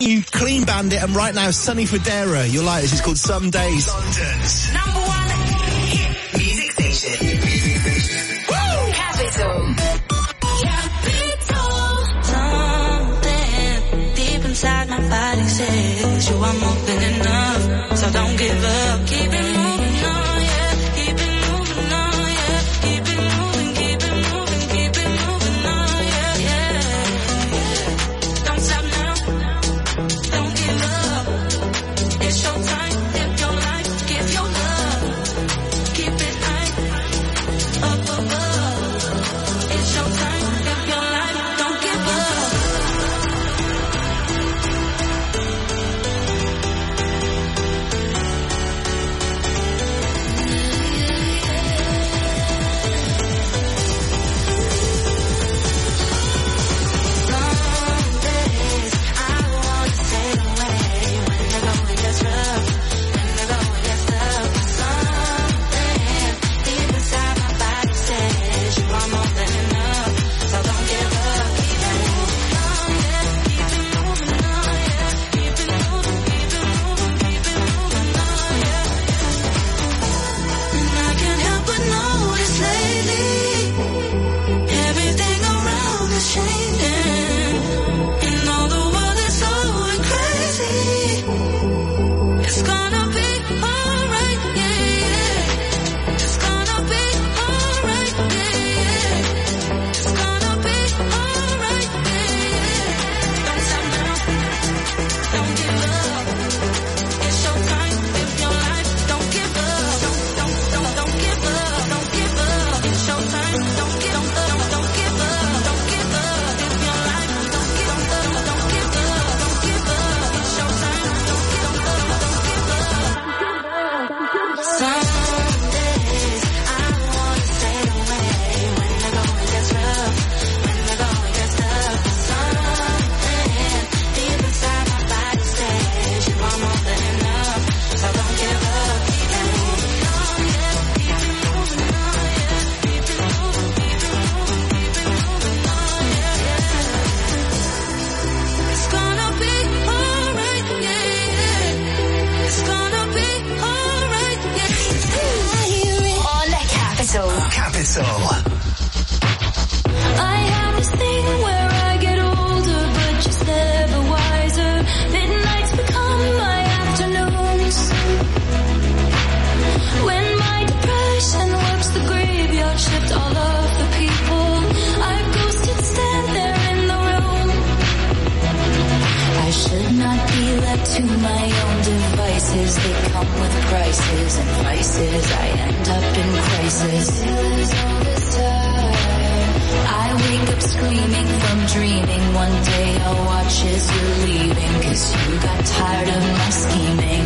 new Clean Bandit, and right now Sonny Fodera. You'll like this. It's called Some Days. London's number one hit music station. Woo! Capital. Something deep inside my body says you are more than enough, so don't give up. Keep it moving on, yeah. Keep it moving on, yeah. Keep it moving, keep it moving, keep it moving on, yeah, yeah. Don't stop now, don't give up. It's your time, live your life, give your love. Keep it high, up above. It's your time, live your life, don't give up. To my own devices, they come with prices and vices. I end up in crisis. I wake up screaming from dreaming. One day I'll watch as you're leaving, 'cause you got tired of my scheming.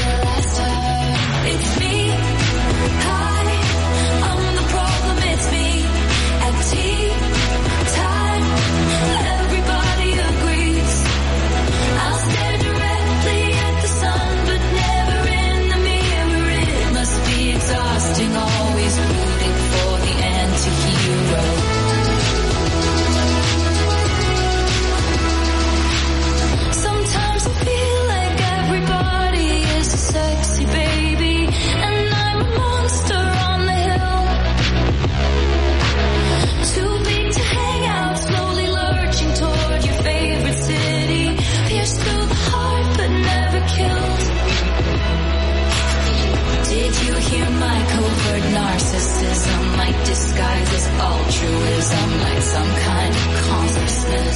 It's me. Hi, I'm the problem. It's me. At tea time, everybody agrees. I'll stare directly at the sun, but never in the mirror. It must be exhausting, always rooting for the anti-hero. Sometimes I feel like everybody is a sexy baby, and I'm a monster on the hill. Too big to hang out, slowly lurching toward your favorite city. Pierced through the heart, but never killed. Did you hear my covert narcissism? My disguise is altruism, like some kind of consciousness.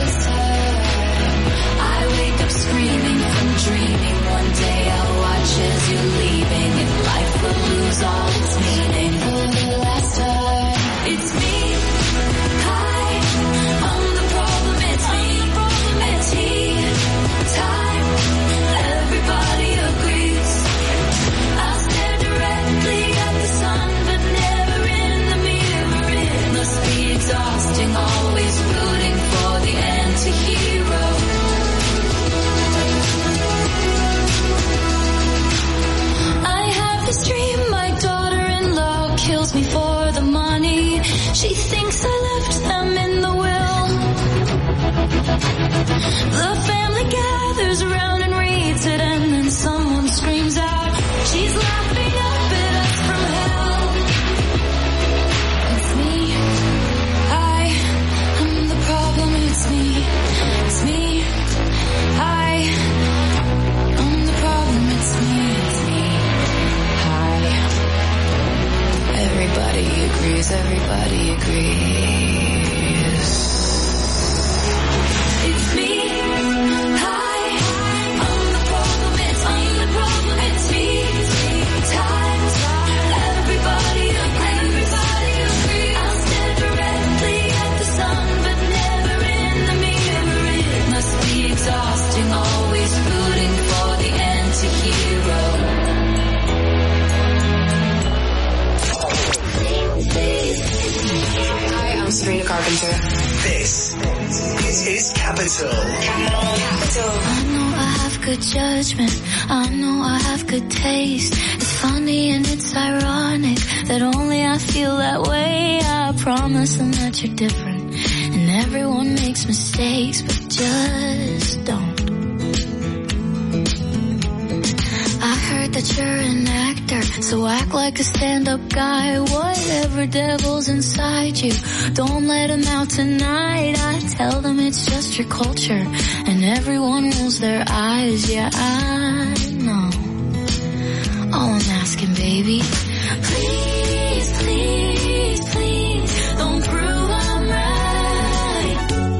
I wake up screaming from dreaming. One day I'll watch as you're leaving, and life will lose all its meaning. For the last time, it's me. Hi, I'm the problem. It's me. At tea time, everybody agrees. I'll stare directly at the sun, but never in the mirror. It must be exhausting, always rooting for the anti-hero. Centre. This is Capital. Capital. I know I have good judgment, I know I have good taste. It's funny and it's ironic that only I feel that way. I promise them that you're different, and everyone makes mistakes, but just don't. I heard that you're an actor, so act like a stand-up guy. Whatever devil's inside you, don't let him out tonight. I tell them it's just your culture, and everyone rolls their eyes. Yeah, I know. All I'm asking, baby, please, please, please, don't prove I'm right.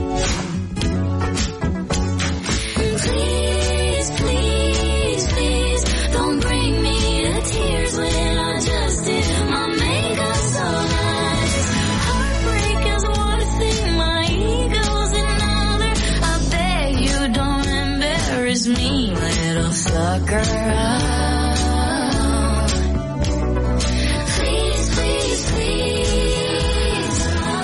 Please, please, please, don't bring me to tears when I just did my makeup so nice. Heartbreak is one thing, my ego's another. I beg you don't embarrass me, little sucker. Please, please, please.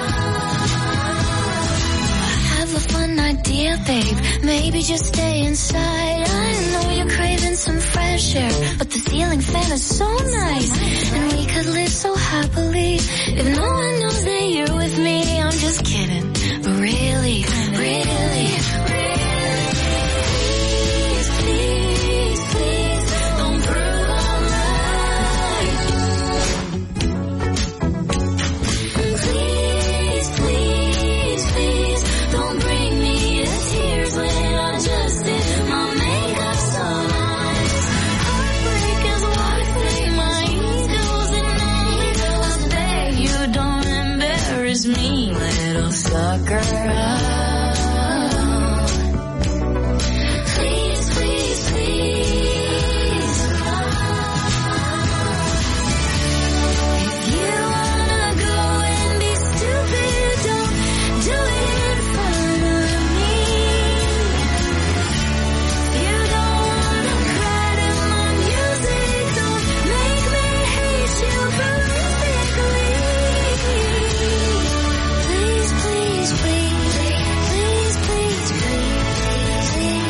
I have a fun idea, babe. Maybe just stay inside. I know you're craving some fresh air, but the ceiling fan is so nice, and we could live so happily if no one knows that you're with me. I'm just kidding, but really, really, please, please, please, don't prove I'm right. Please, please, please, don't bring me to tears when I just did my makeup so nice. Heartbreak is one thing, my ego's another. I beg you don't embarrass me, little sucker. Please, please, please. If you wanna go and be stupid, don't do it in front of me. If you don't wanna cry to my music, don't make me hate you horrifically. Please, please, please, please, please, please,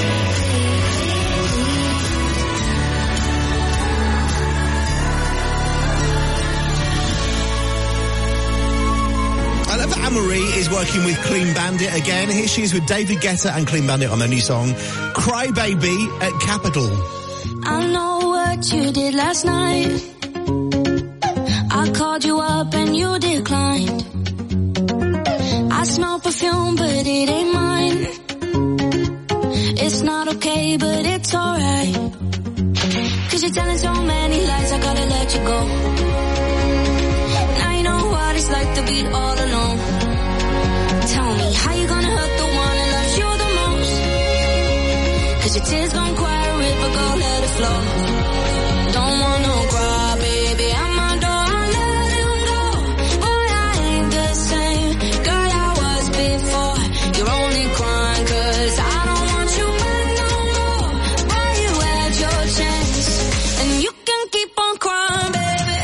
I love that Anne-Marie is working with Clean Bandit again. Here she is with David Guetta and Clean Bandit on their new song, Cry Baby, at Capital. I know what you did last night. I called you up and you declined. I smell perfume, but it ain't mine. It's not okay, but it's alright. 'Cause you're telling so many lies, I gotta let you go. Now you know what it's like to be all alone. Tell me, how you gonna hurt the one that loves you the most? 'Cause your tears gon' cry a river, go let it flow. Don't want no cry, baby, I'm my door, I let him go. Boy, I ain't the same girl I was before. You're only crying 'cause I don't want you back no more. Boy, you had your chance, and you can keep on crying, baby.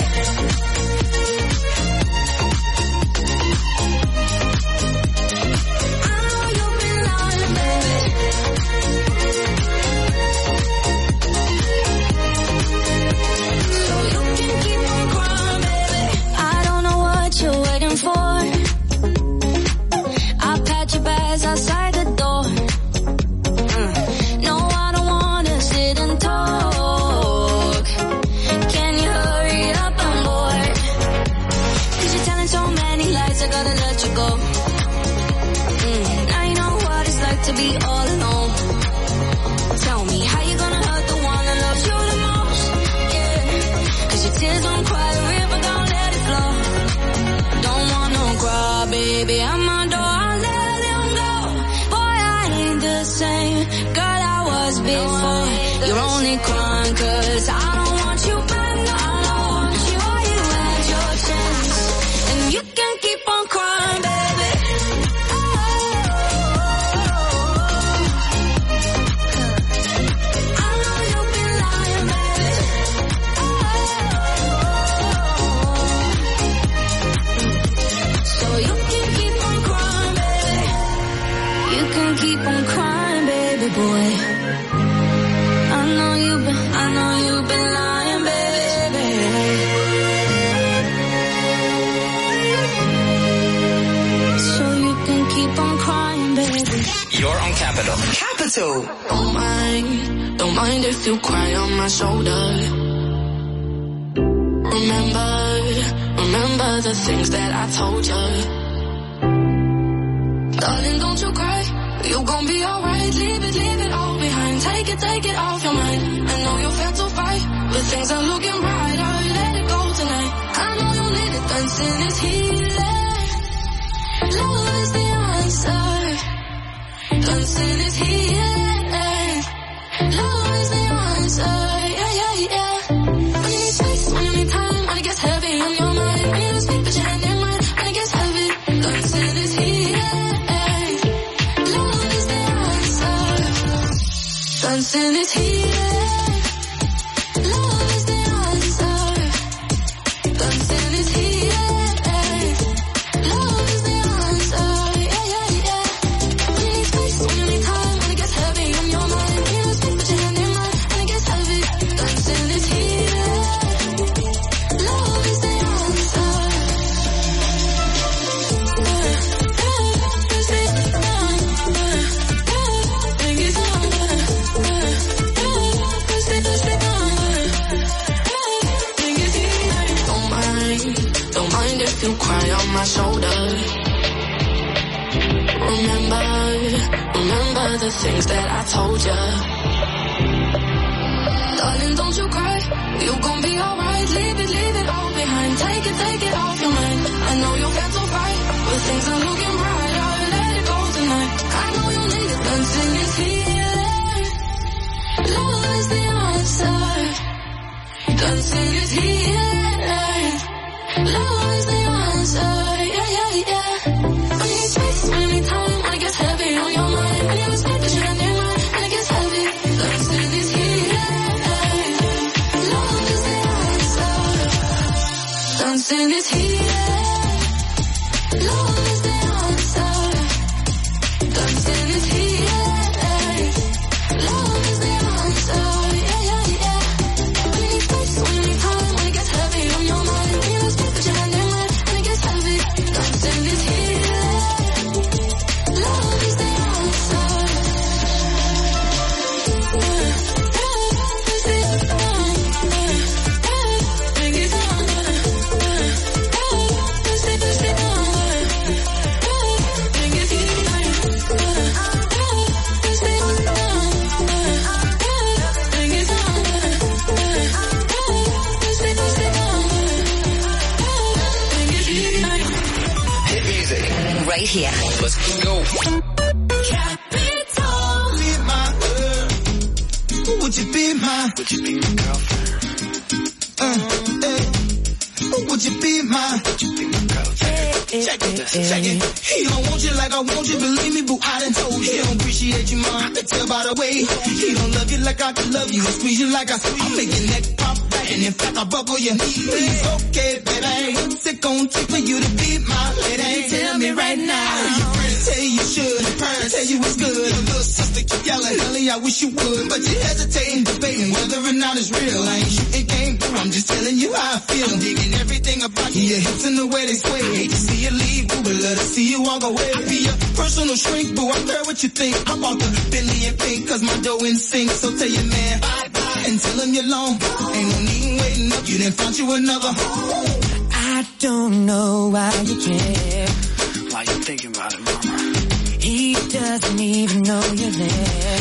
I know you've been lying, baby. So you can keep on crying, baby. I don't know what you're waiting for. I pat your bags outside the door. No, I don't wanna sit and talk. Can you hurry up, I'm bored. 'Cause you're telling so many lies, I gotta let you go. Now you know what it's like to be all alone. Tell me, how you gonna hurt the one that loves you the most? Yeah, 'cause your tears don't cry, the river gon' let it flow. Don't want no cry, baby, I'm my door, I let him go. Boy, I ain't the same girl I was before. You're only crying 'cause I don't want you back no more. Boy, you had your chance, and you can keep on crying, baby. I know you've been lying, baby. So you can keep on I know you've been lying, baby. So you can keep on crying, baby. You're on Capital. Capital. Don't mind if you cry on my shoulder. Remember the things that I told you. Darling, don't you cry. You gon' be alright. Leave it all behind. Take it off your mind. I know you felt so fight, but things are looking brighter. Let it go tonight. I know you need it. Dancing is healing. Love is the answer. Dancing is healing. Love is the answer. Yeah. When you need space, when you need time, when it gets heavy on your mind, when you don't speak but your hand in mine, when it gets heavy, dancing is healing. Love is the answer. Dancing is healing. Love is the answer. Dancing is healing. Love is the answer. Yeah. When you need space, when you need time, when it gets heavy on your mind, when you don't speak but your hand in mine, when it gets heavy, dancing is healing. Love is the answer. Don't mind if you cry on my shoulder. Remember the things that I told you. Darling, don't you cry. You gon' be alright. Leave it all behind. Take it off your mind. I know you felt so right, but things are looking brighter. Let it go tonight. I know you need it. Dancing is healing. Love is the answer. Dancing is healing. Love is the answer. Yeah. When you need space, when you need time, when it gets heavy on your mind, when you don't speak but your hand in mine, when it gets heavy, dancing is healing. Love is the answer. Dancing is healing. Love is the answer. Dancing is healing. Love is the answer. Yeah. When you need space, when you need time, when it gets heavy on your mind, when you don't speak but your hand in mine, when it gets heavy, dancing is healing. Love is the answer. Hit music. Right here. Let's go. Would you be my girlfriend? Would you be my girlfriend? Check it. He don't want you like I want you, believe me, boo, I done told you. He don't appreciate you, ma, I can tell by the way. He don't love you like I can love you, and squeeze you like I squeeze. I make your neck pop back, and in fact I buckle your knees. Okay, baby, what's it gonna take for you to be my lady? Tell me right now. Your friends tell you should, your parents tell you it's good. Your little sister keep yelling, honey, I wish you would, but you hesitating, debating whether or not it's real. I ain't shooting game, boo, I'm just telling you how I feel. I'm digging everything about you, your hips and the way they sway. Hate to see you leave, boo, but love to see you walk away. I be your personal shrink, boo, I care what you think. I bought the Bentley and pink, cause my dough in sync. So tell your man bye-bye and tell him you're long. Ain't no need waiting up, you done found you another. I don't know why you care. Why you thinking about it, mama? He doesn't even know you're there.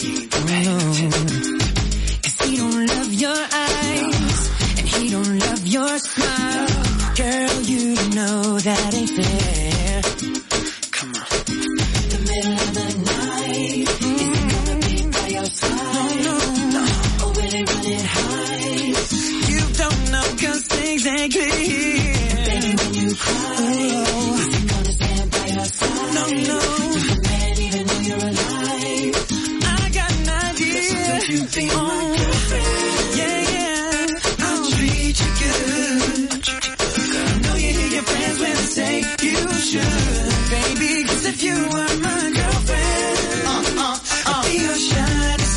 Cause he don't love your eyes, and he don't love your smile. Girl, you know that ain't fair. Come on. The middle of the night, is he gonna be by your side? No. Or will he run and hide? You don't know cause things ain't clear. Baby, when you cry, is he gonna stand by your side? No. Does the man even know you're alive? I got an idea. Would you be my girlfriend? Yeah. I'll treat you good. I know you hear your friends when they say you should, baby. Cause if you were my girlfriend, I'd be your shining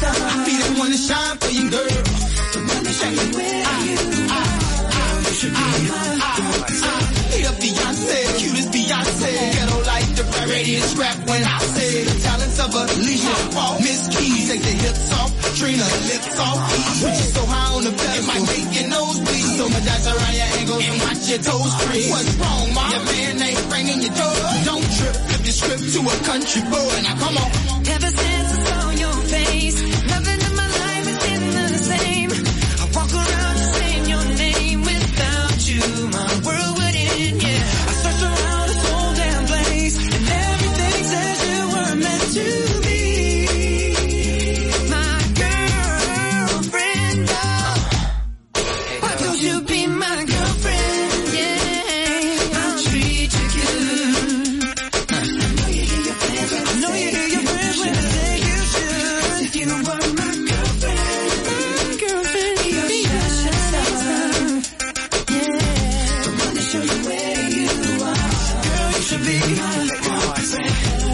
when I say the talents of Alicia. Miss Keys, take the hips off, Trina, lips off. Put you so high on the bed, it might make your nose bleed. So my dash around your ankles and watch your toes freeze. What's wrong, ma? Your man ain't ringing your door. Don't trip, flip your script to a country boy. Now come on. Ever since I saw your face, nothing in my life has been the same. I walk around just saying your name. Without you, my world would end, yeah. I searched around this whole damn place, and everything says you were meant to be. My girlfriend, why don't you be my girlfriend, yeah. I'll treat you good. I know you hear your friends when I say you should. If you were my girlfriend, you're special stuff, yeah. The one to show you where you are. Girl, you should be my girlfriend.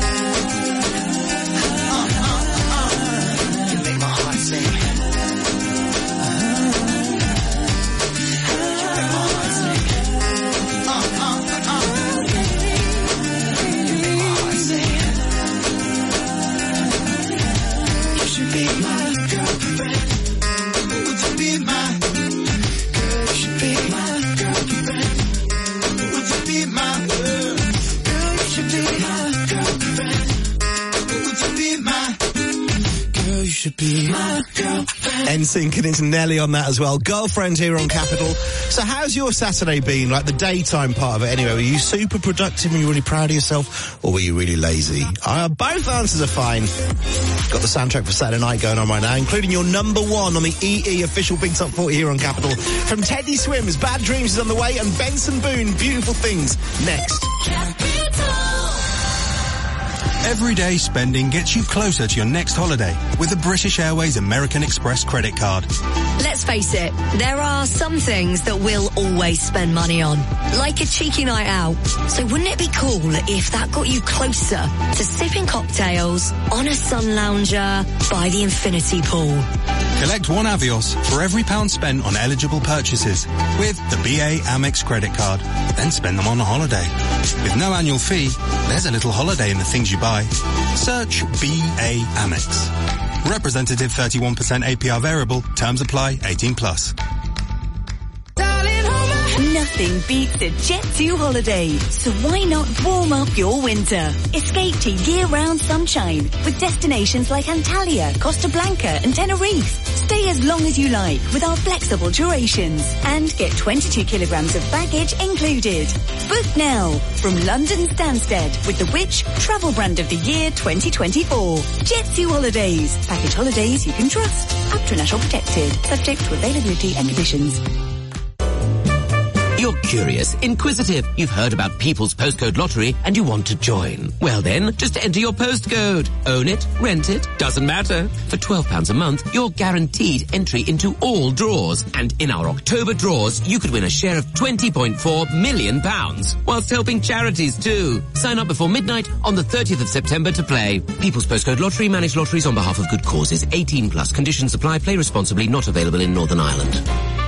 You make my heart sing. You should be my girlfriend. Would you be my, Girl, you should be my girlfriend. would you be my, Girl, you should be my girlfriend. would you be my, Girl, you should be my girlfriend. NSYNC and into Nelly on that as well. Girlfriend here on Capital. So how's your Saturday been? Like the daytime part of it anyway. Were you super productive? Were you really proud of yourself? Or were you really lazy? Both answers are fine. Got the soundtrack for Saturday night going on right now, including your number one on the EE official Big Top 40 here on Capital. From Teddy Swims, Bad Dreams is on the way, and Benson Boone, Beautiful Things, next. Everyday spending gets you closer to your next holiday with the British Airways American Express credit card. Let's face it, there are some things that we'll always spend money on, like a cheeky night out. So wouldn't it be cool if that got you closer to sipping cocktails on a sun lounger by the infinity pool? Collect one Avios for every £1 spent on eligible purchases with the BA Amex credit card. Then spend them on a holiday. With no annual fee, there's a little holiday in the things you buy. Search BA Amex. Representative 31% APR variable. Terms apply. 18+. Nothing beats a Jet2 holiday, so why not warm up your winter? Escape to year-round sunshine with destinations like Antalya, Costa Blanca and Tenerife. Stay as long as you like with our flexible durations and get 22 kilograms of baggage included. Book now from London Stansted with the Which Travel Brand of the Year 2024. Jet2 Holidays. Package holidays you can trust. Up to national protected. Subject to availability and conditions. You're curious, inquisitive. You've heard about People's Postcode Lottery and you want to join. Well then, just enter your postcode. Own it, rent it, doesn't matter. For £12 a month, you're guaranteed entry into all draws. And in our October draws, you could win a share of £20.4 million, whilst helping charities too. Sign up before midnight on the 30th of September to play. People's Postcode Lottery, manage lotteries on behalf of good causes. 18+. Conditions apply. Play responsibly. Not available in Northern Ireland.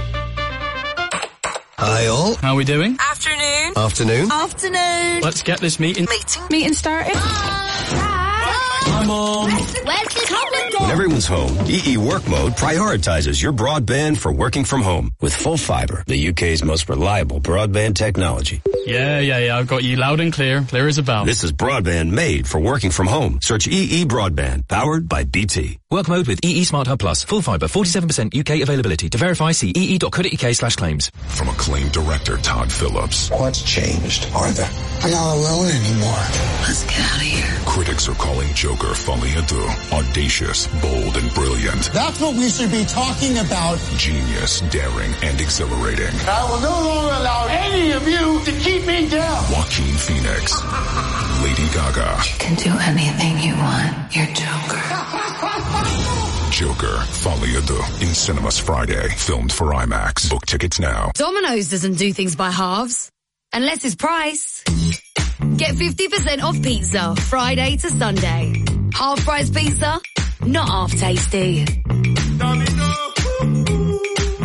Hi all. How are we doing? Afternoon. Afternoon. Afternoon. Let's get this meeting started. Come on. Where's the tablet gone? When everyone's home, EE Work Mode prioritizes your broadband for working from home with full fibre, the UK's most reliable broadband technology. Yeah. I've got you loud and clear as a bell. This is broadband made for working from home. Search EE Broadband, powered by BT. Work mode with EE Smart Hub Plus. Full fibre, 47% UK availability. To verify, see ee.co.uk/claims. From acclaimed director Todd Phillips. What's changed, Arthur? I'm not alone anymore. Let's get out of here. Critics are calling Joker Folie à Deux audacious, bold, and brilliant. That's what we should be talking about. Genius, daring, and exhilarating. I will no longer allow any of you to keep me down. Joaquin Phoenix. Lady Gaga. You can do anything you want. You're Joker. Joker, Folie à Deux, in cinemas Friday. Filmed for IMAX. Book tickets now. Domino's doesn't do things by halves. Unless it's price. Get 50% off pizza, Friday to Sunday. Half price pizza, not half tasty. Friday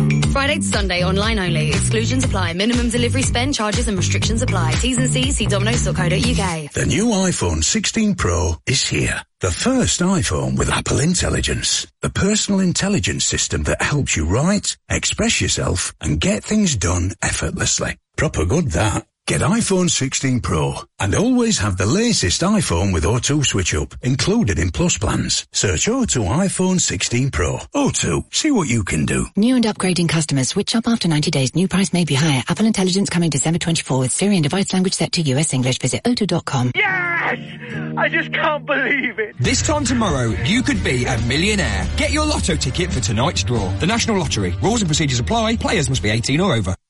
Friday to Sunday, online only. Exclusions apply. Minimum delivery spend, charges and restrictions apply. T's and C's, see dominoes.co.uk. The new iPhone 16 Pro is here. The first iPhone with Apple Intelligence. The personal intelligence system that helps you write, express yourself, and get things done effortlessly. Proper good, that. Get iPhone 16 Pro and always have the latest iPhone with O2 switch up included in Plus plans. Search O2 iPhone 16 Pro. O2, see what you can do. New and upgrading customers switch up after 90 days. New price may be higher. Apple Intelligence coming December 24 with Siri and device language set to US English. Visit o2.com. Yes! I just can't believe it. This time tomorrow, you could be a millionaire. Get your lotto ticket for tonight's draw. The National Lottery. Rules and procedures apply. Players must be 18 or over.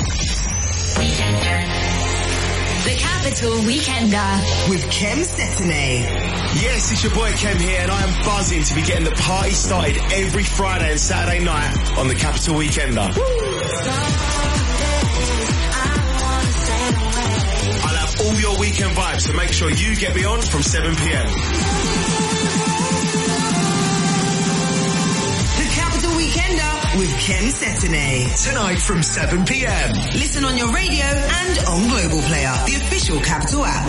The Capital Weekender with Kem Cetinay. Yes, it's your boy Kem here, and I am buzzing to be getting the party started every Friday and Saturday night on the Capital Weekender. I'll have all your weekend vibes, so make sure you get me on from 7 p.m. Weekender with Kem Cetinay. Tonight from 7 p.m. Listen on your radio and on Global Player, the official Capital app.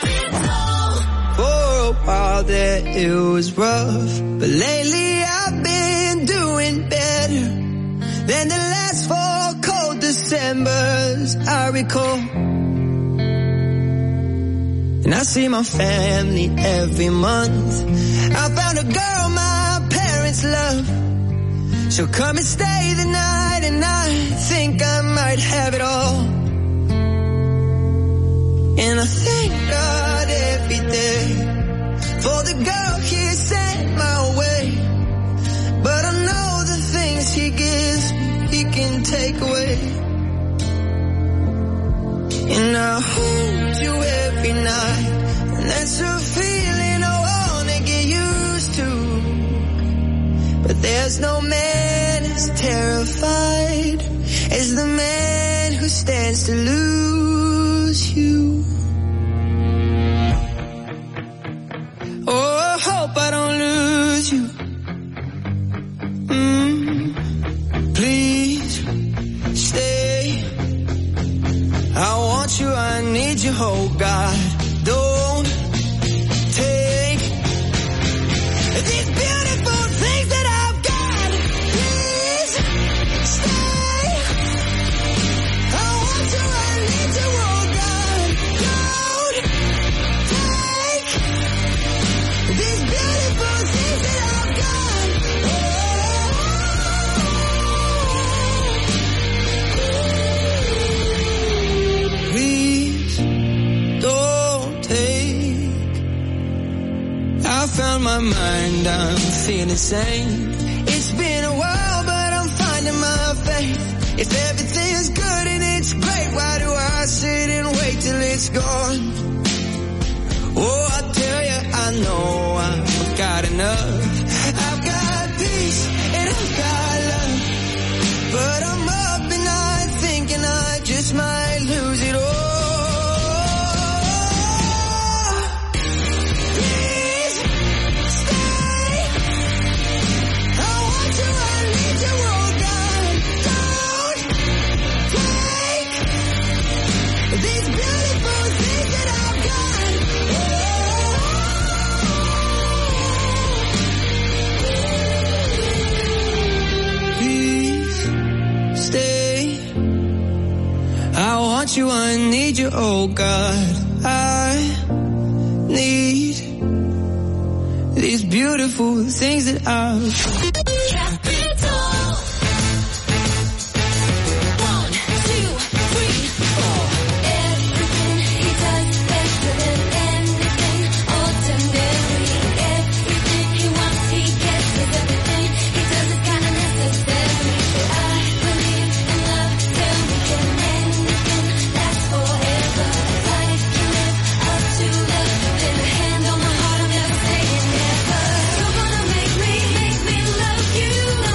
For a while there it was rough, but lately I've been doing better than the last 4 cold Decembers I recall. And I see my family every month. I found a girl my parents love. She'll come and stay the night, and I think I might have it all. And I thank God every day for the girl He sent my way. But I know the things He gives He can take away. And I hold you every night, and that's a feeling I wanna get used to. But there's no man as terrified as the man who stands to lose you. Oh, I hope I don't lose you. Please stay. I want you, I need you, oh God. Don't take these beautiful things that I've got. Please stay. I want you, I need you, oh God. Don't take these beautiful things that I've got. Please don't take. I found my mind, I'm feeling sane. It's been a while, but I'm finding my faith. If everything's good and it's great, why do I sit and wait till it's gone? Oh, I tell you, I know I've got enough. I've got peace and I've got love. But I'm up and night thinking I just might lose it all. You, I need you, oh God. I need these beautiful things that I've. You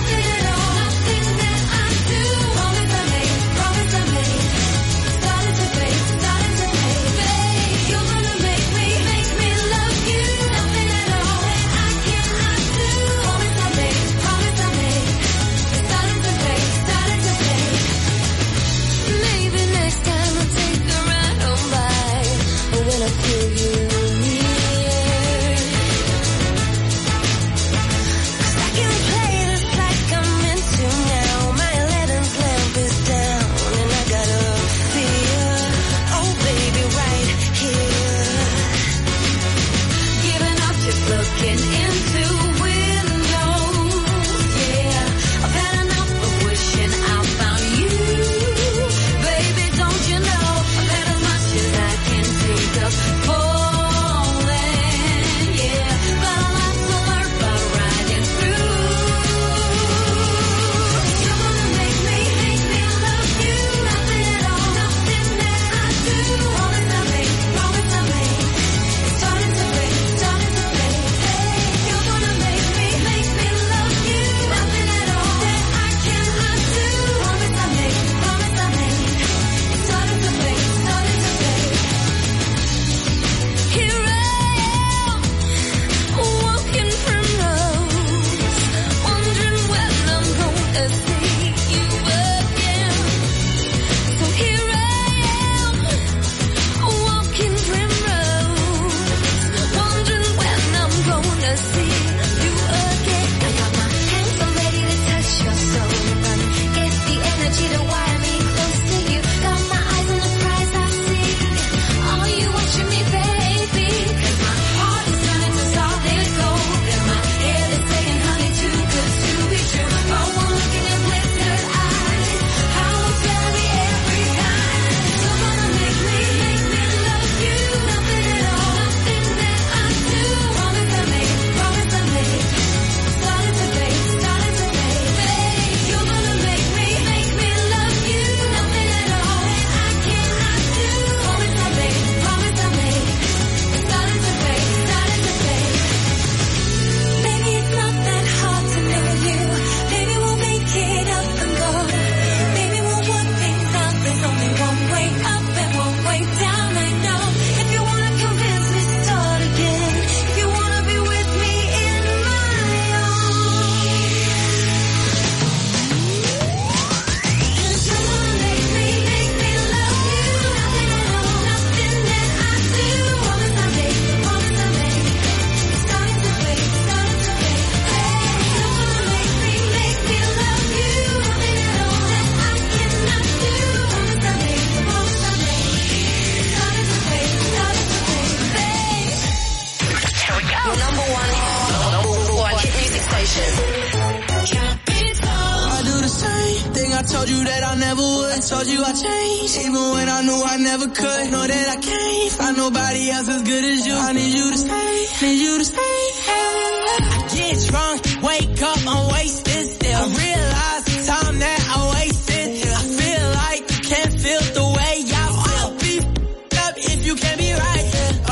told you I changed, even when I knew I never could. Know that I can't find nobody else as good as you. I need you to stay, need you to stay. I get drunk, wake up, I'm wasted still. I realize the time that I wasted. I feel like you can't feel the way I feel. I'll be f***ed up if you can't be right.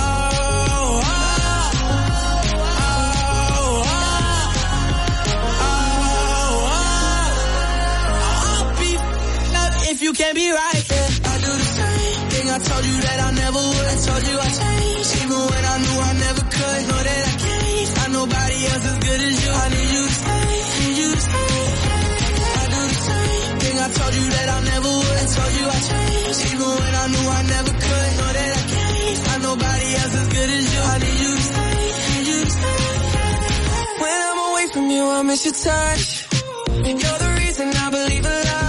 You can't be right, yeah. I do the same thing I told you that I never would. I told you I changed, even when I knew I never could. Know that I can't find nobody else as good as you. I need you to stay, need you to stay. I do the same thing I told you that I never would. I told you I changed, even when I knew I never could. Know that I can't find nobody else as good as you. I need you to stay, need you to stay. When I'm away from you, I miss your touch. You're the reason I believe in love.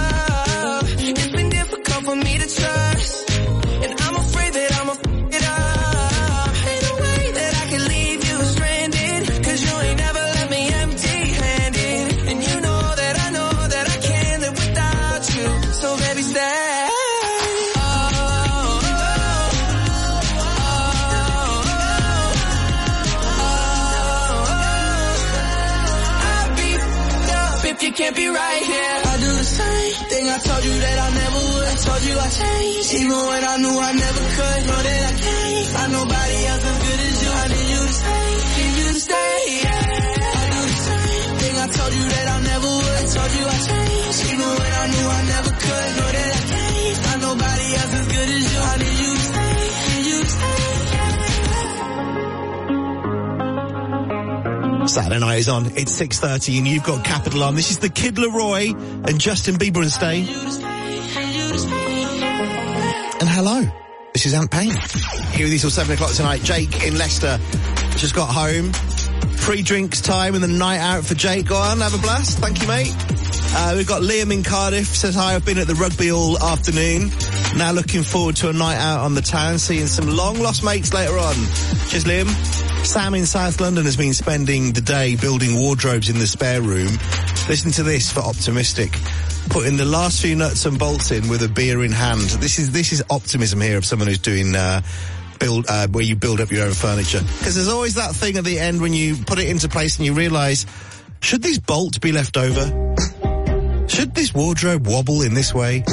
For me to trust, and I'm afraid that I'ma f*** it up. Ain't no way that I can leave you stranded, cause you ain't never left me empty-handed. And you know that I can't live without you. So baby, stay. I'll be f***ed up if you can't be right here. I do the same thing I told you that I never would. I told you I changed, even when I knew I never could. Know that I can't find nobody else as good as you. I need you to stay, need you to stay. I do the same thing I told you that I never would. I told you I changed, even when I knew I never could. Know that I can't find nobody else as good as you. I need you to stay, need you to stay. Saturday night is on. It's 6:30 and you've got Capital on. This is the Kid Laroi and Justin Bieber and Stay. And hello, this is Ant Payne. Here with you till 7 o'clock tonight. Jake in Leicester just got home. Pre-drinks time and the night out for Jake. Go on, have a blast. Thank you, mate. We've got Liam in Cardiff. Says, hi, I've been at the rugby all afternoon. Now looking forward to a night out on the town, seeing some long-lost mates later on. Cheers, Liam. Sam in South London has been spending the day building wardrobes in the spare room. Listen to this for Optimistic. Putting the last few nuts and bolts in with a beer in hand. This is optimism here of someone who's doing where you build up your own furniture. Because there's always that thing at the end when you put it into place and you realise, should these bolts be left over? Should this wardrobe wobble in this way?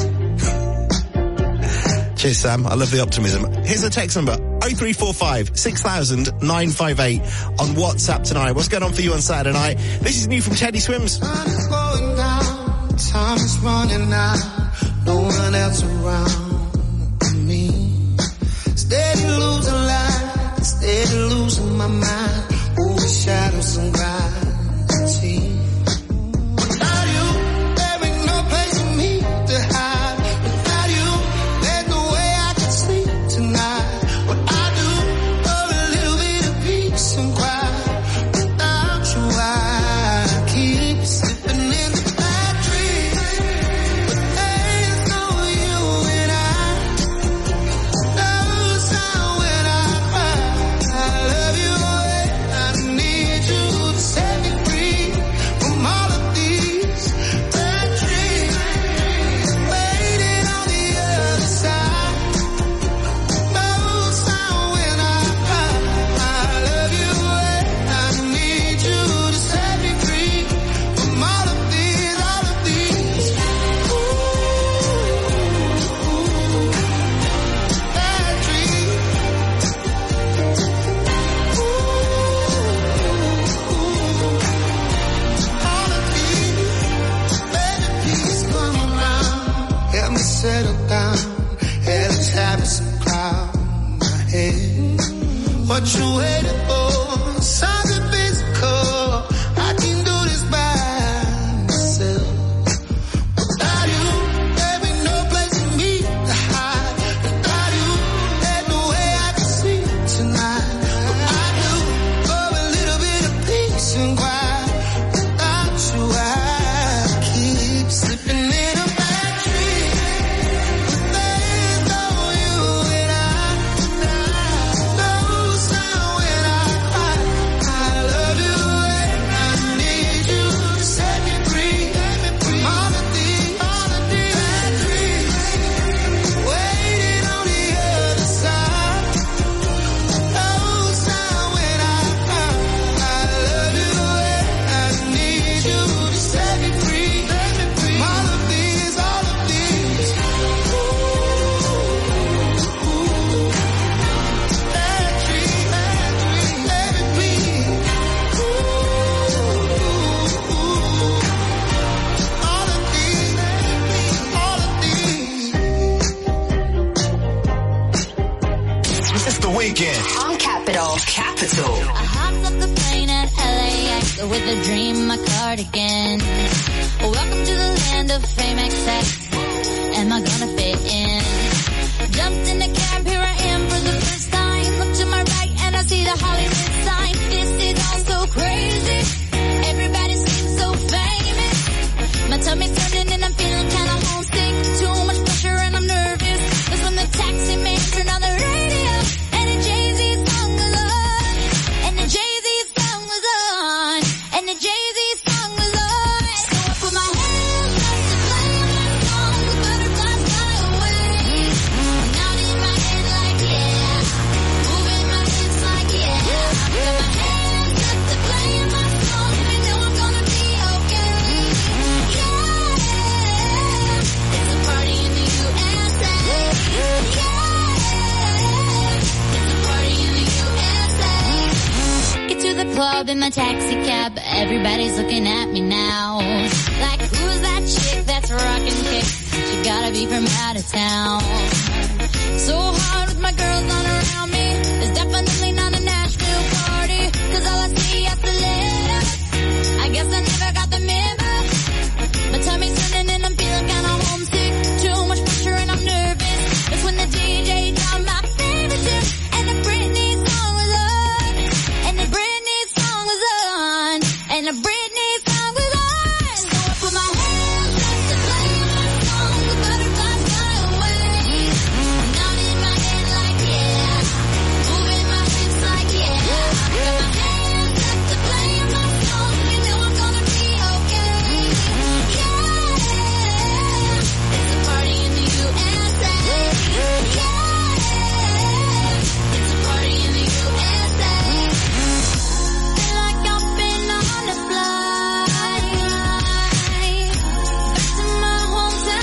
Cheers, Sam. I love the optimism. Here's the text number, 0345 6000 958 on WhatsApp tonight. What's going on for you on Saturday night? This is new from Teddy Swims. Sun is going down, time is running out, no one else around me. Steady losing light, steady losing my mind, over shadows and gravity. Without you, there ain't no place for me to hide. Without you, there's no way I can sleep tonight. What I do for a little bit of peace and quiet. Without you, I keep slipping in the bad dreams. But there's no you and I. No sound when I cry. I love you and I need you to set me free from all of these bad dreams. Waiting on the other side. No sound when I cry. I love you and I need you to set me free from all of these bad dreams. All of these, baby, please come around. Help me settle down. Hey, let's have some cloud in my head. What you waiting for? Something physical. I can do this by myself. Without you, there ain't no place for me to hide. Without you, there's no way I can sleep tonight. What I do for a little bit of peace and quiet. Without you, I keep slipping in a bad dream. But there's no you and I. No sound when I Capital. I hopped up the plane at LAX with a dream in my cardigan. Welcome to the land of fame excess. Am I gonna fit in? Jumped in the cab, here I am for the first time. Look to my right and I see the Hollywood sign. This is all so crazy. Everybody seems so famous. My tummy's turning and I'm feeling kinda homesick. Too much pressure and I'm nervous. That's when the taxi man turned on the radio and the Jay-Z song was on. And the Jay-Z song was on. And the Jay-Z song was on. So I put my hands up to play my song. The butterflies fly away. Now in my head like yeah. Moving my hips like yeah. I put my hands up to play my song. And I know I'm gonna be okay. Yeah. It's a party in the USA. Get to the club in my taxi cab, everybody's looking at me now. Like, who's that chick that's rockin' kicks? She gotta be from out of town. So hard with my girls on around me. It's definitely not a Nashville party, 'cause all I see is the letter. I guess I never got the memo. My tummy's turning and I'm feeling kinda homesick. Too much pressure and I'm nervous. That's when the DJ dropped my favorite tune, and the Britney song was on. And the Britney song was on. And the Britney song was on. So I put my hands up to play my song. The butterflies fly away. Down in my head like yeah. Moving my hips like yeah. I put my hands up to play my song. You know I'm gonna be okay. Yeah. It's a party in the USA. Yeah. It's a party in the USA. Feel like I've been on a flight back to my hometown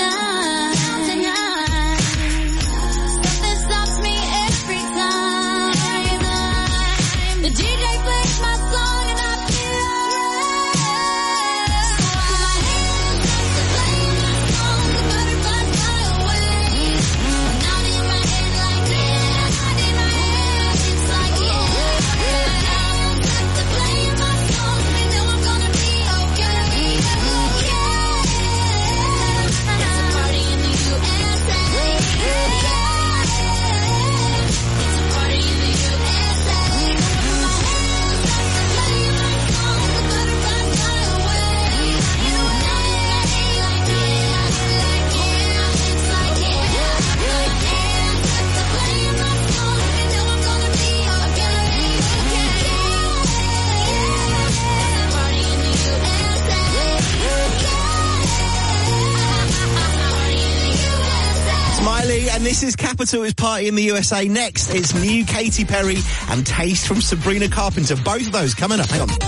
tonight. Something stops me every time. The DJ plays my song and I feel alright. So I put my hands up to play my song. The butterflies fly away. Down in my head like yeah. Down in my head it's like yeah. I put my hands up to play my song. I know I'm gonna be okay. Yeah. It's a party in the USA. It's a party in the USA. Put my hands up to play my song. The butterflies fly away. You know I'm down in my head like yeah. Like yeah. It's like yeah. I put my hands up to play my song. I know I'm gonna be okay. It's a party in the USA. Smiley, and this is Capital is Party in the USA. Next, it's new Katy Perry and Taste from Sabrina Carpenter. Both of those coming up. Hang on.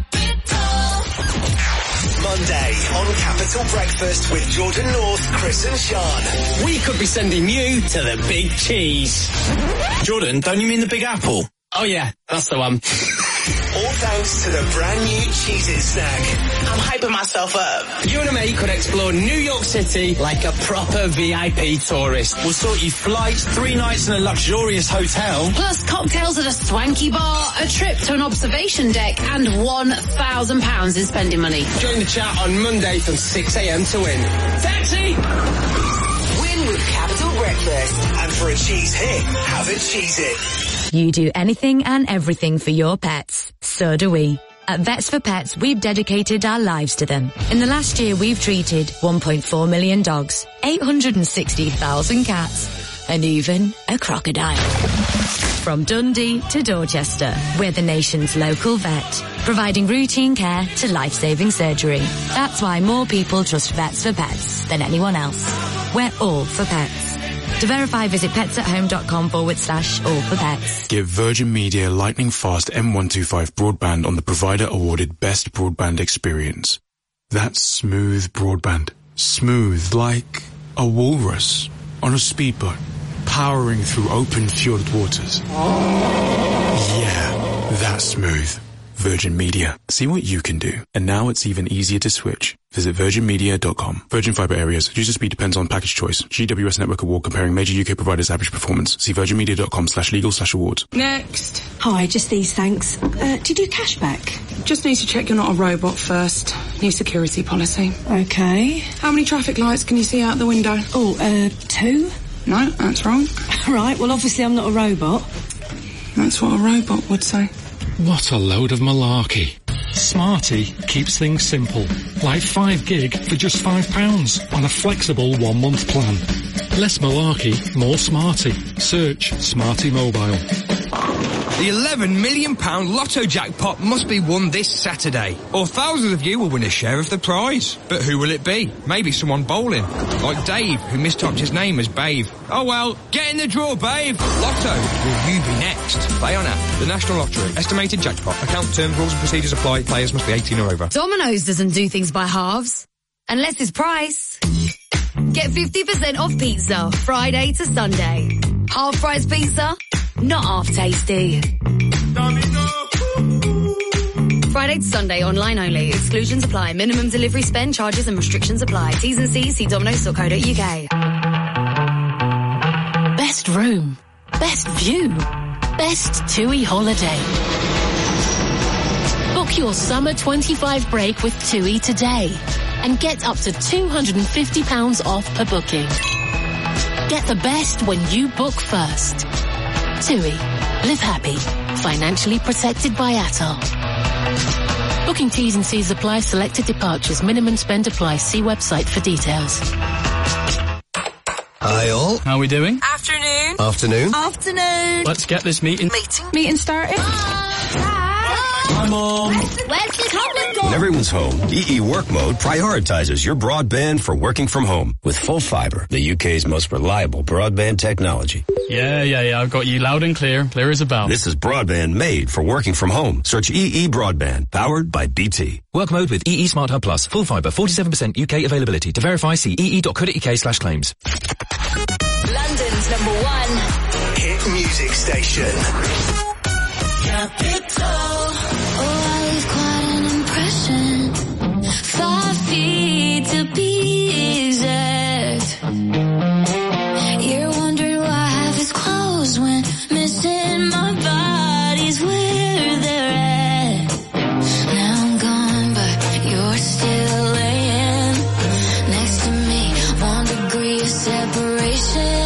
Monday on Capital Breakfast with Jordan North, Chris and Sean. We could be sending you to the Big Cheese. Jordan, don't you mean the Big Apple? Oh yeah, that's the one. All thanks to the brand new Cheez-It snack. I'm hyping myself up. You and a mate could explore New York City like a proper VIP tourist. We'll sort you flights, 3 nights in a luxurious hotel. Plus cocktails at a swanky bar, a trip to an observation deck, and £1,000 in spending money. Join the chat on Monday from 6 a.m. to win. Taxi! Win with Capital Breakfast. And for a cheese hit, have a Cheez-It. You do anything and everything for your pets. So do we. At Vets for Pets, we've dedicated our lives to them. In the last year, we've treated 1.4 million dogs, 860,000 cats, and even a crocodile. From Dundee to Dorchester, we're the nation's local vet, providing routine care to life-saving surgery. That's why more people trust Vets for Pets than anyone else. We're all for pets. To verify, visit petsathome.com/all-for-pets. Give Virgin Media lightning fast M125 broadband on the provider awarded best broadband experience. That's smooth broadband. Smooth like a walrus on a speedboat, powering through open fjord waters. Yeah, that's smooth. Virgin Media. See what you can do. And now it's even easier to switch. Visit virginmedia.com. Virgin Fibre areas. User speed depends on package choice. GWS Network Award comparing major UK providers' average performance. See virginmedia.com/legal/awards. Next. Hi, just these, thanks. Do you do cashback? Just need to check you're not a robot first. New security policy. Okay. How many traffic lights can you see out the window? Oh, 2? No, that's wrong. Right, well, obviously I'm not a robot. That's what a robot would say. What a load of malarkey. Smarty keeps things simple. Like 5 gig for just £5 on a flexible 1-month plan. Less malarkey, more smarty. Search Smarty Mobile. The £11 million lotto jackpot must be won this Saturday, or thousands of you will win a share of the prize. But who will it be? Maybe someone bowling, like Dave, who mistyped his name as Bave. Oh well, get in the draw, Bave! Lotto, will you be next? Play on app. The National Lottery. Estimated jackpot. Account terms, rules and procedures apply. Players must be 18 or over. Domino's doesn't do things by halves. Unless it's price. Get 50% off pizza, Friday to Sunday. Half price pizza? Not half tasty. Friday to Sunday, online only. Exclusions apply. Minimum delivery spend, charges and restrictions apply. T's and C's, see domino's.co.uk. Best room. Best view. Best TUI holiday. Book your summer 25 break with TUI today and get up to £250 off per booking. Get the best when you book first. TUI. Live happy. Financially protected by Atoll. Booking T's and C's apply. Selected departures. Minimum spend applies. See website for details. Hi all. How are we doing? Afternoon. Afternoon. Let's get this meeting Started. Hi, Mom. Where's the tablet gone? When everyone's home, EE Work Mode prioritizes your broadband for working from home with full fibre, the UK's most reliable broadband technology. Yeah. I've got you loud and clear as a bell. This is broadband made for working from home. Search EE Broadband, powered by BT. Work mode with EE Smart Hub Plus. Full fibre, 47% UK availability. To verify, see ee.co.uk/claims. London's #1 hit music station. Capital. Oh, I leave quite an impression. 5 feet to be exact. You're wondering why I have his clothes when missing my body's where they're at. Now I'm gone, but you're still laying next to me. 1 degree of separation.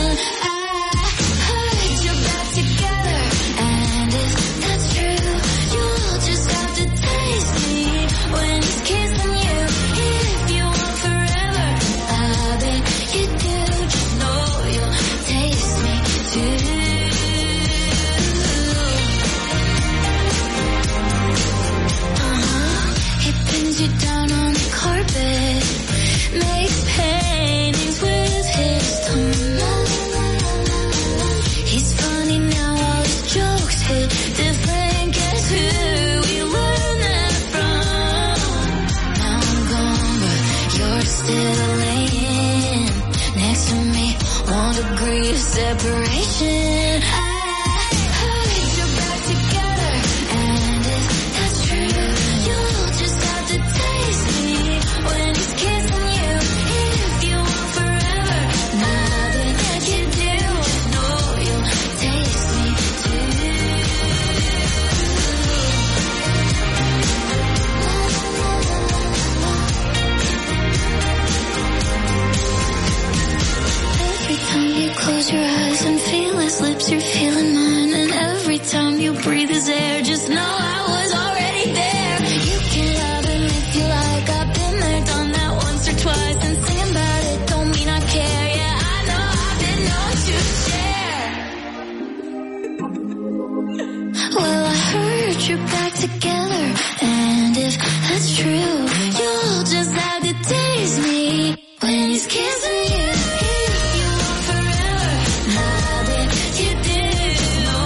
Down on the carpet, makes paintings with his tongue. He's funny now, all his jokes hit different. Guess who we learned that from? Now I'm gone, but you're still laying next to me. 1 degree of separation. I put your back together, and if that's true, you'll just have to taste me when he's kissing you. If you want forever, nothing I can do. Know you'll taste me too. Every time you close your eyes and feel his lips, you're feeling mine. And every time you breathe his air, just know I was already there. You can love him if you like. I've been there, done that once or twice. And singing about it don't mean I care. Yeah, I know I've been known to share. Well, I heard you're back together, and if that's true, you'll just have to taste me when he's kissing you. If you want forever, nothing you do. No,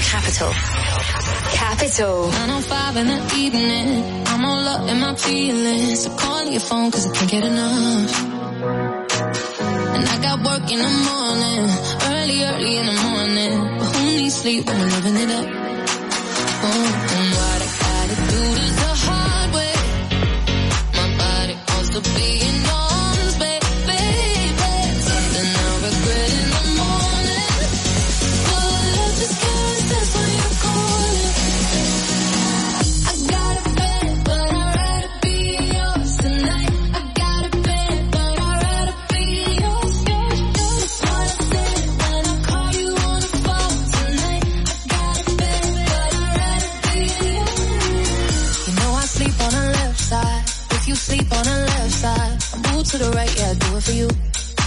Capital. Capital. 9:05 in the evening, I'm all up in my feelings. So calling your phone 'cause I can't get enough. And I got work in the morning, early in the morning. But who needs sleep when we're living it up? Oh, and what I gotta do is the hard way. My body wants to be in arms, baby. Something I regret in the morning. But love just can't sense when you're calling. I got a bed, but I'd rather be yours tonight. I got a bed, but I'd rather be yours. Just wanna say when I call you on the phone tonight. I got a bed, but I'd rather be yours. You know I sleep on the left side. If you sleep on the left side, I move to the right, yeah, I do it for you.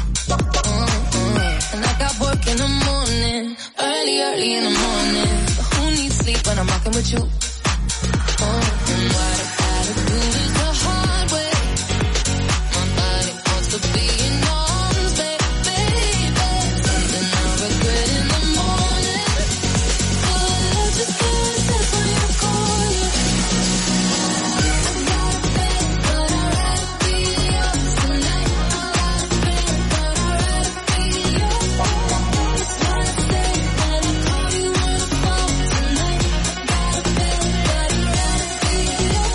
And I got work in the morning, early in the morning. But who needs sleep when I'm rocking with you? And what I gotta do is the hard way. My body wants to be in arms, baby. Something I regret in the morning. But love just can't sense when you're calling. I got a bed, but I'd rather be yours tonight. I got a bed, but I'd rather be yours. Just wanna say when I call you on the phone tonight. I got a bed, but I'd rather be yours.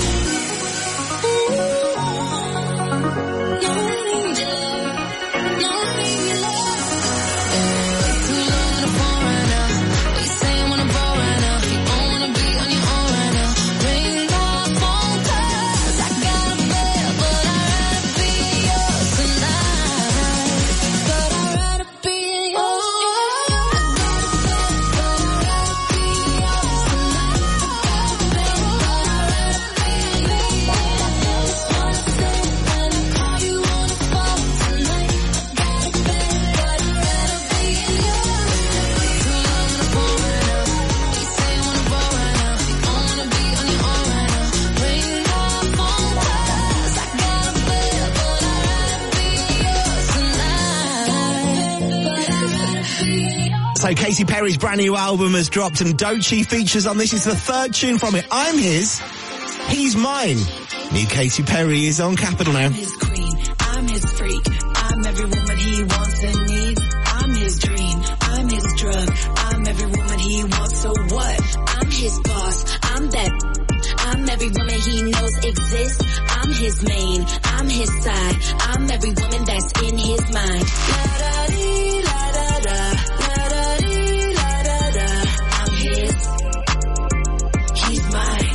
No, I need your love. No, I need your love. Way too long on the phone right now. What you saying when I'm broke right now? You don't wanna be on your own right now. Ring my phone 'cause I got a bed, but I'd rather be yours tonight. But I'd rather be yours. I got a bed, but I'd rather be yours tonight. I got a bed, but I'd rather be yours. Just wanna say when I call you on the phone tonight. I got a bed, but I'd rather be yours. Too long on the phone right now. What you saying when I'm broke right now? You don't wanna be on your own right now. Ring my phone 'cause I got a bed, but I'd rather be yours tonight. But I'd rather be yours. So Katy Perry's brand new album has dropped and Doechii features on this. It's the third tune from it. I'm his, he's mine. New Katy Perry is on Capital now. His queen, I'm his freak. I'm every woman he wants and needs. I'm his dream, I'm his drug. I'm every woman he wants, so what? I'm his boss, I'm that. I'm every woman he knows exists. I'm his main, I'm his side. I'm every woman that's in his mind. La-da-dee, la-da-da, la-da-dee, la-da-da. I'm his, he's mine.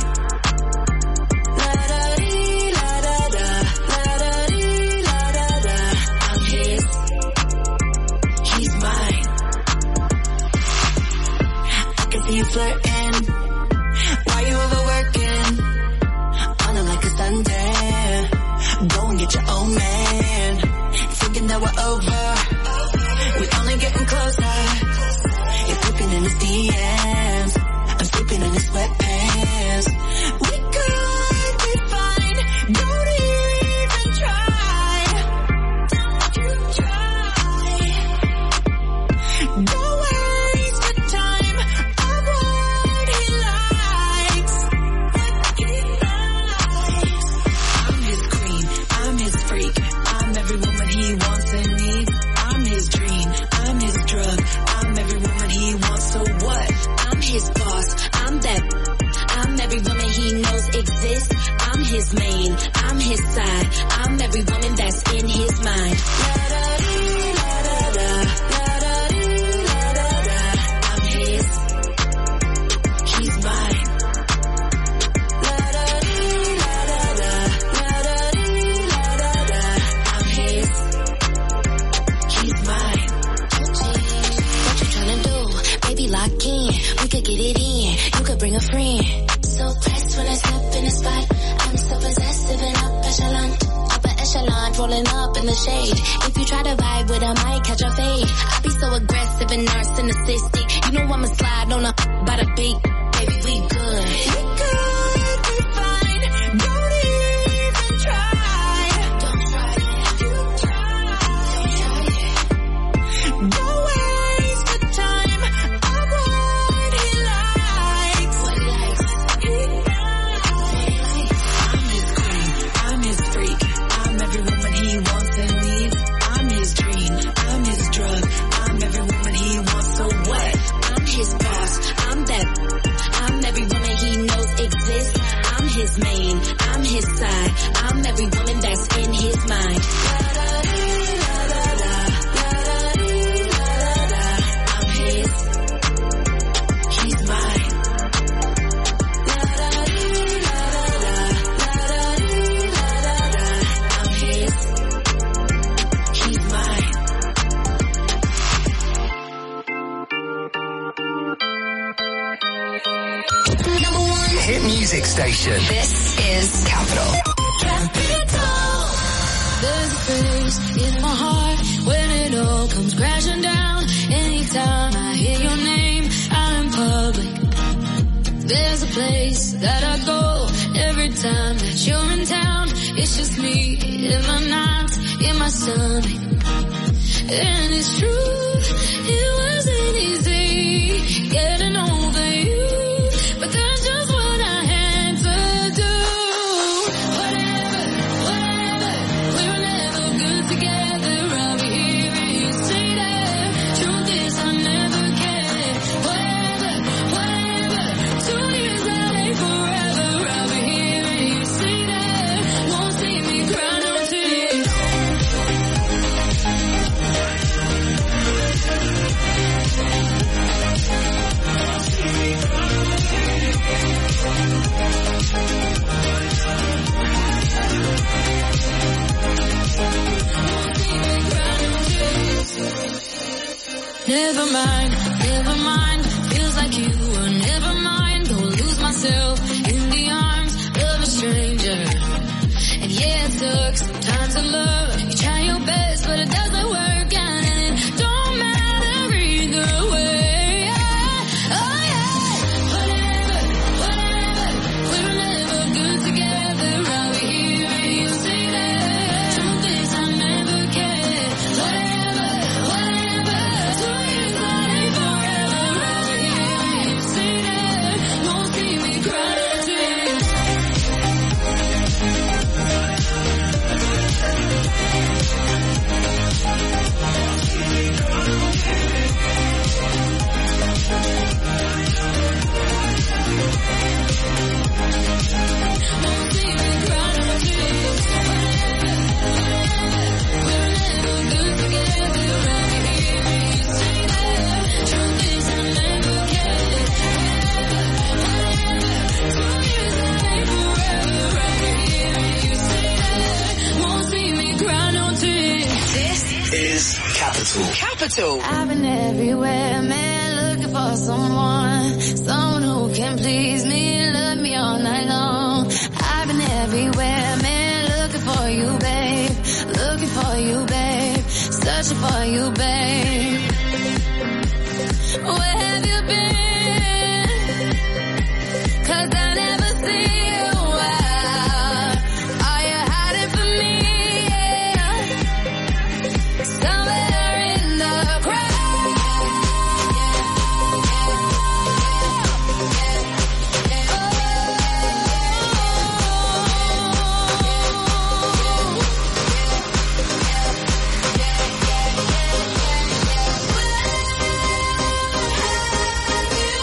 La-da-dee, la-da-da, la-da-dee, la-da-da. I'm his, he's mine. I can see you flirting. Why you overworking? On it like a Sunday. Go and get your own man. Thinking that we're over. We're only getting closer. You're flipping in his DMs. I'm sleeping in his sweatpants. We could be fine. Don't even try. Don't you try. Don't waste your time on what he likes. What he likes. I'm his queen, I'm his freak. I'm every woman he wants and needs. I'm his dream, I'm his drug. I'm every woman he wants, so what? I'm his boss, I'm that. I'm every woman he knows exists. I'm his main, I'm his side. I'm every woman that's in his mind. La-da-dee, la-da-da, la-da-dee, la-da-da. I'm his, he's mine. La-da-dee, la-da-da, la-da-dee, la-da-da. I'm his, he's mine. What you tryna do? Baby, lock in. We could get it in. You could bring a friend. So pressed when I step in the spot. I'm so possessive and upper echelon, rolling up in the shade. If you try to vibe with, I might catch a fade. I be so aggressive and narcissistic. You know I'ma slide on a by the beat. Baby, we good. We could be fine. Don't even try. Don't try it. You try. Don't waste your time on what he his main. I'm his side. I'm every woman that's in his mind. I'm his. He's mine. I'm his. He's mine. Number one hit music station. This is Capital. There's a place in my heart when it all comes crashing down. Anytime I hear your name out in public. There's a place that I go every time that you're in town. It's just me in my nights, in my stomach. And it's true, it wasn't easy getting over you, but that's just what I had to do. Whatever, we're never good together. I'll be here and you say that. Truth is I never cared. Whatever, 2 years that ain't forever. I'll be here and you say that. Won't see me cry no tears. Never mind, feels like you were never mine. Go lose myself in the arms of a stranger. And yeah, it took some time to love. You try your best, but it doesn't work out, and it don't matter either way. Oh yeah, whatever, we're never good together. I'll be here and you say that. Truth is I never cared. Whatever, 2 years that ain't forever. I'll be here and you say that. Won't see me cry no tears. Capital. I've been everywhere, man, looking for someone who can please me, love me all night long. I've been everywhere, man, looking for you, babe, searching for you, babe. Where have you been? 'Cause I never see you out. Are you hiding from me? Yeah. Somewhere in the crowd. Where have you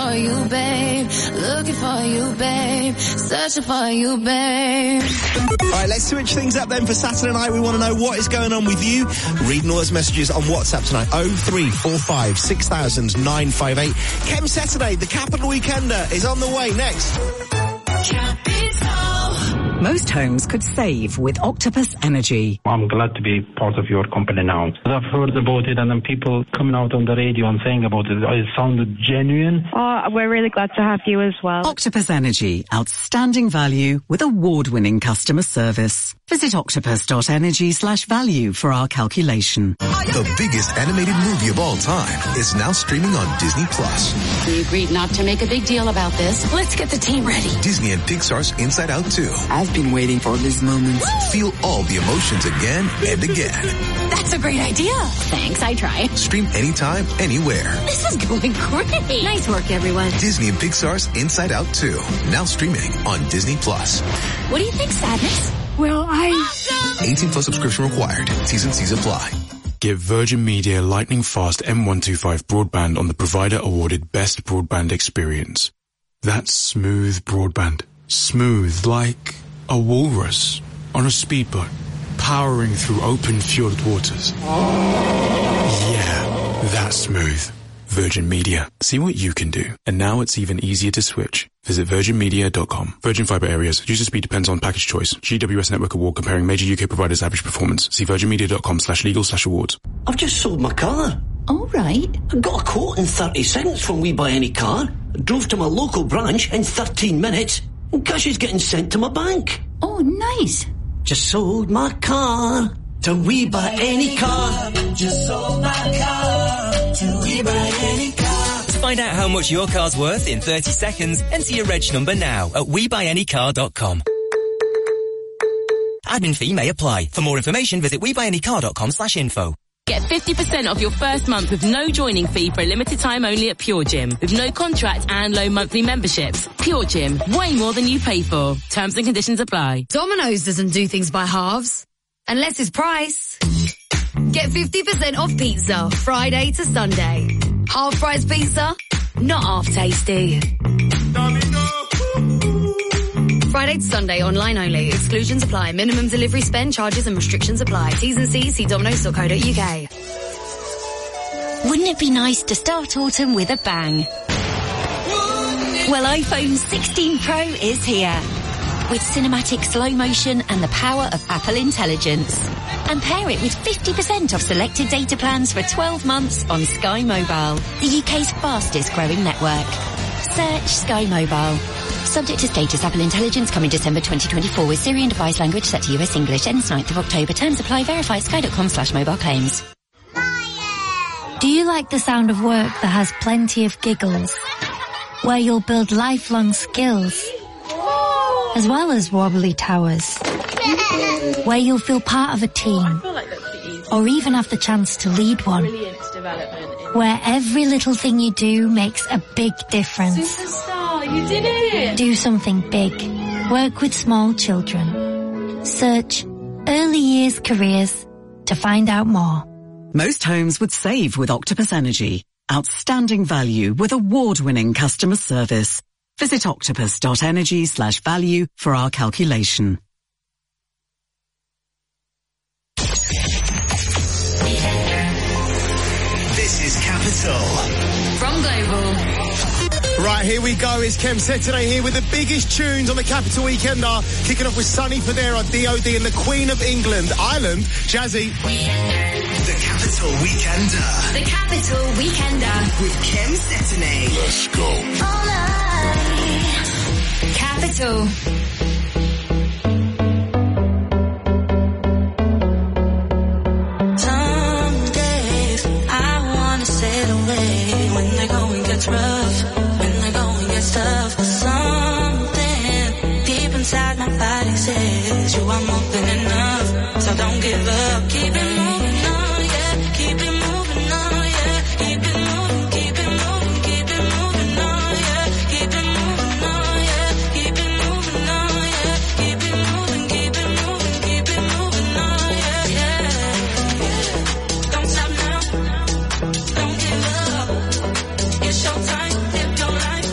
for you, babe. Looking for you, babe. Searching for you, babe. All right, let's switch things up then for Saturday night. We want to know what is going on with you. Reading all those messages on WhatsApp tonight. 0345 6000 958. Chem Saturday, the Capital Weekender, is on the way next. Most homes could save with Octopus Energy. I'm glad to be part of your company now. I've heard about it and then people coming out on the radio and saying about it. It sounded genuine. Oh, we're really glad to have you as well. Octopus Energy. Outstanding value with award-winning customer service. Visit octopus.energy/value for our calculation. The biggest animated movie of all time is now streaming on Disney+. We agreed not to make a big deal about this. Let's get the team ready. Disney and Pixar's Inside Out 2. I've been waiting for this moment. Feel all the emotions again and again. That's a great idea. Thanks, I try. Stream anytime, anywhere. This is going great. Nice work, everyone. Disney and Pixar's Inside Out 2. Now streaming on Disney+. What do you think, Sadness? Well, 18 plus subscription required. T's and C's apply. Get Virgin Media lightning fast M125 broadband on the provider awarded best broadband experience. That's smooth broadband. Smooth like a walrus on a speedboat, powering through open fjord waters. Yeah, that's smooth. Virgin Media. See what you can do. And now it's even easier to switch. Visit virginmedia.com. Virgin Fibre areas. User speed depends on package choice. GWS Network Award comparing major UK providers' average performance. See virginmedia.com/legal/awards. I've just sold my car. All right. I got a quote in 30 seconds from We Buy Any Car. I drove to my local branch in 13 minutes. And cash is getting sent to my bank. Oh, nice. Just sold my car to We Buy Any Car. Just sold my car to We Buy Any Car. To find out how much your car's worth in 30 seconds, enter your reg number now at WeBuyAnyCar.com. Admin fee may apply. For more information, visit WeBuyAnyCar.com/info. Get 50% off your first month with no joining fee for a limited time only at Pure Gym. With no contract and low monthly memberships. Pure Gym, way more than you pay for. Terms and conditions apply. Domino's doesn't do things by halves. Unless it's price. Get 50% off pizza, Friday to Sunday. Half price pizza, not half tasty. Friday to Sunday, online only. Exclusions apply. Minimum delivery spend, charges and restrictions apply. T's and C's, see domino's.co.uk. Wouldn't it be nice to start autumn with a bang? Well, iPhone 16 Pro is here. With cinematic slow motion and the power of Apple Intelligence. And pair it with 50% off selected data plans for 12 months on Sky Mobile, the UK's fastest growing network. Search Sky Mobile. Subject to status, Apple Intelligence coming December 2024 with Syrian device language set to US English. Ends 9th of October. Terms apply. Verify at sky.com/mobile claims. Do you like the sound of work that has plenty of giggles? Where you'll build lifelong skills? As well as wobbly towers? Where you'll feel part of a team? Or even have the chance to lead one? Where every little thing you do makes a big difference. Superstar, you did it! Do something big. Work with small children. Search early years careers to find out more. Most homes would save with Octopus Energy. Outstanding value with award-winning customer service. Visit octopus.energy/value for our calculation. This is Capital. From Global. Right, here we go. It's Chem Saturday here with the biggest tunes on the Capital Weekender. Kicking off with Sonny Fodera, D.O.D. and the Queen of England, Ireland, Jazzy. The Capital Weekender. The Capital Weekender. With Chem Saturday. Let's go. All night. Capital. Some days I wanna sail away when the going gets rough, when the going gets tough. Something deep inside my body says you are more than enough, so don't give up. Keep it moving on, yeah. Keep it moving on, yeah. Keep it moving, keep it moving, keep it moving on, yeah. Keep it moving on, yeah. Keep it moving on, yeah. Keep it moving, keep it moving, keep it moving on, yeah, yeah. Don't stop now, don't give up. It's your time, live your life.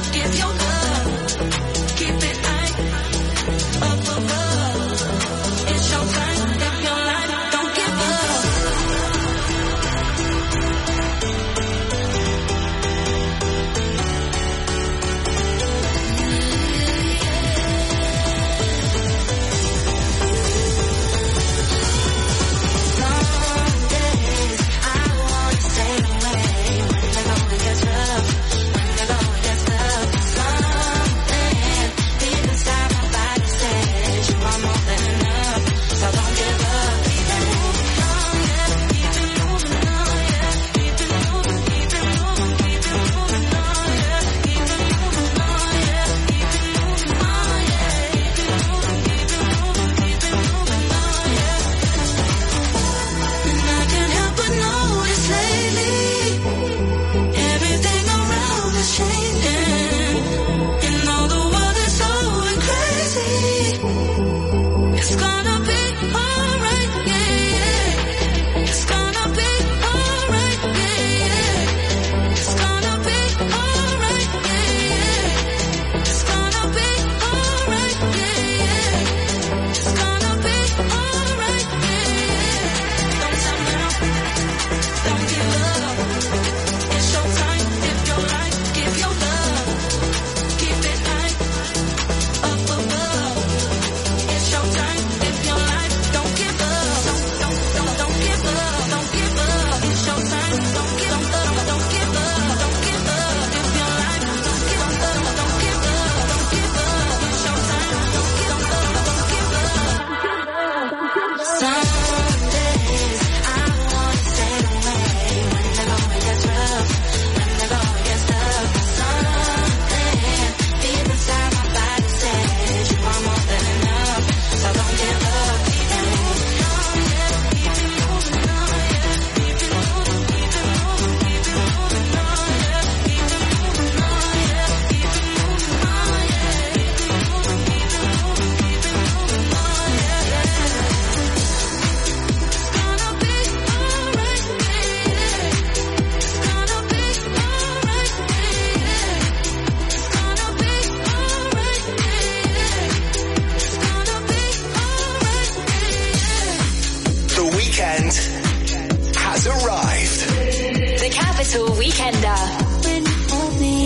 weekend has arrived. The Capital Weekender. When you hold me,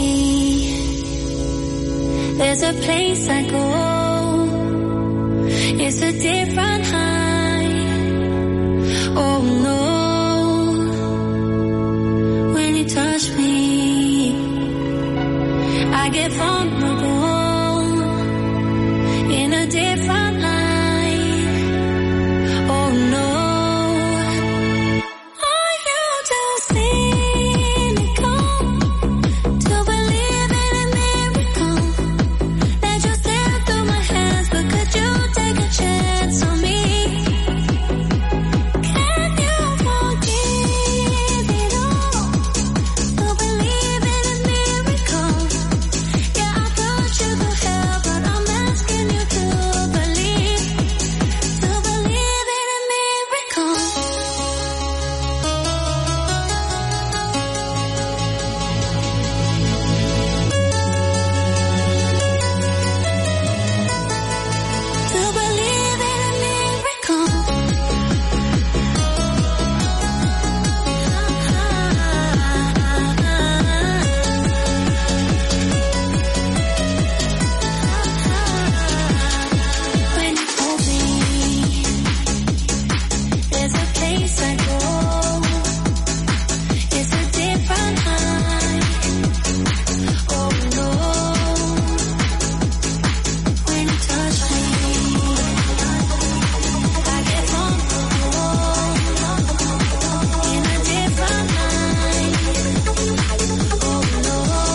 there's a place I go. It's a different high. Oh no. When you touch me, I get vulnerable in a different light. Oh no. Are you too cynical to believe in a miracle that you slip through my hands? But could you take a chance on me? Can you forgive it all to believe in a miracle? Yeah, I thought you could help, but I'm asking you to believe in a miracle. To believe in a miracle. When you hold me, there's a place I go. It's a different high. Oh no. When you touch me, I get vulnerable in a different light. Oh no.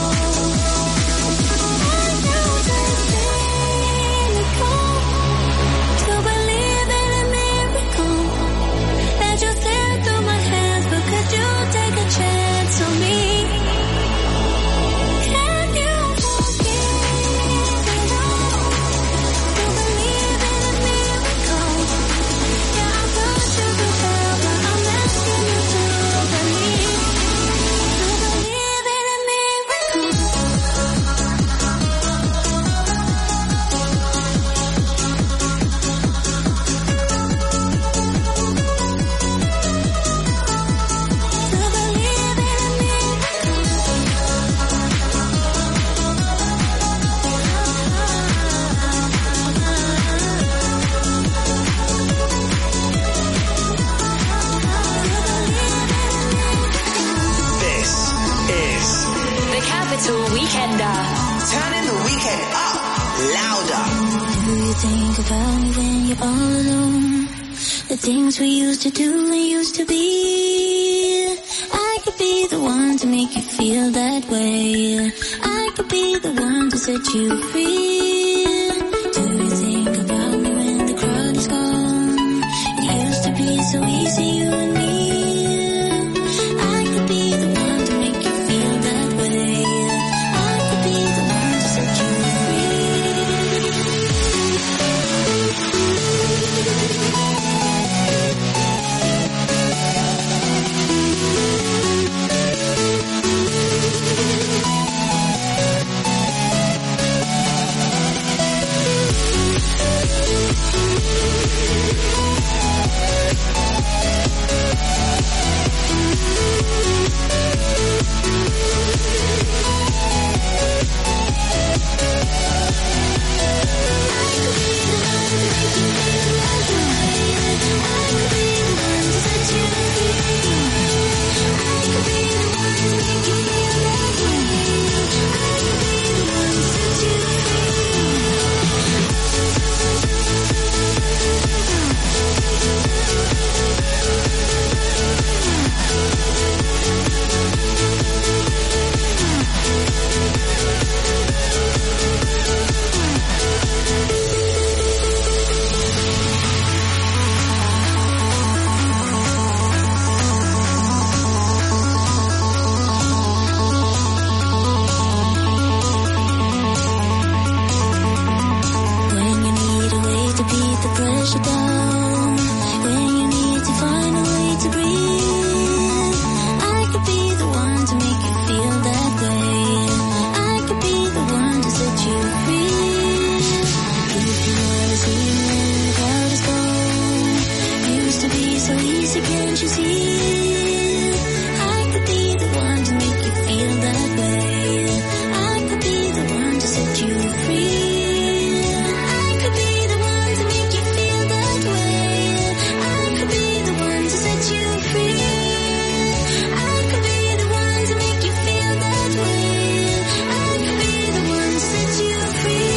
Are you just cynical to believe in a miracle that you slip through my hands? But could you take a chance on me? Can you forgive it all to believe in a miracle? Yeah, I thought you could help, but I'm asking you to believe in a miracle. This is The Capital Weekender. turning the weekend up louder. Do you think about me when you're all alone? The things we used to do and used to be. I could be the one to make you feel that way. I could be the one to set you free. Do you think about me when the crowd is gone? It used to be so easy, you and me. I could be the one to make you feel that way. I could be the one to set you free. say, can't you see? I could be the one to make you feel that way. I could be the one to set you free. I could be the one to make you feel that way. I could be the one to set you free. I could be the one to make you feel that way. I could be the one to set you free.